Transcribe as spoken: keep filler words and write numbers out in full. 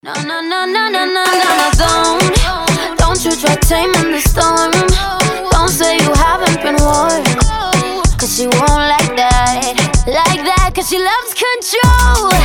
No, no, no, no, no, no, no, no, don't Don't you try taming the storm. Don't say you haven't been warned, cause she won't like that. Like that, cause she loves control.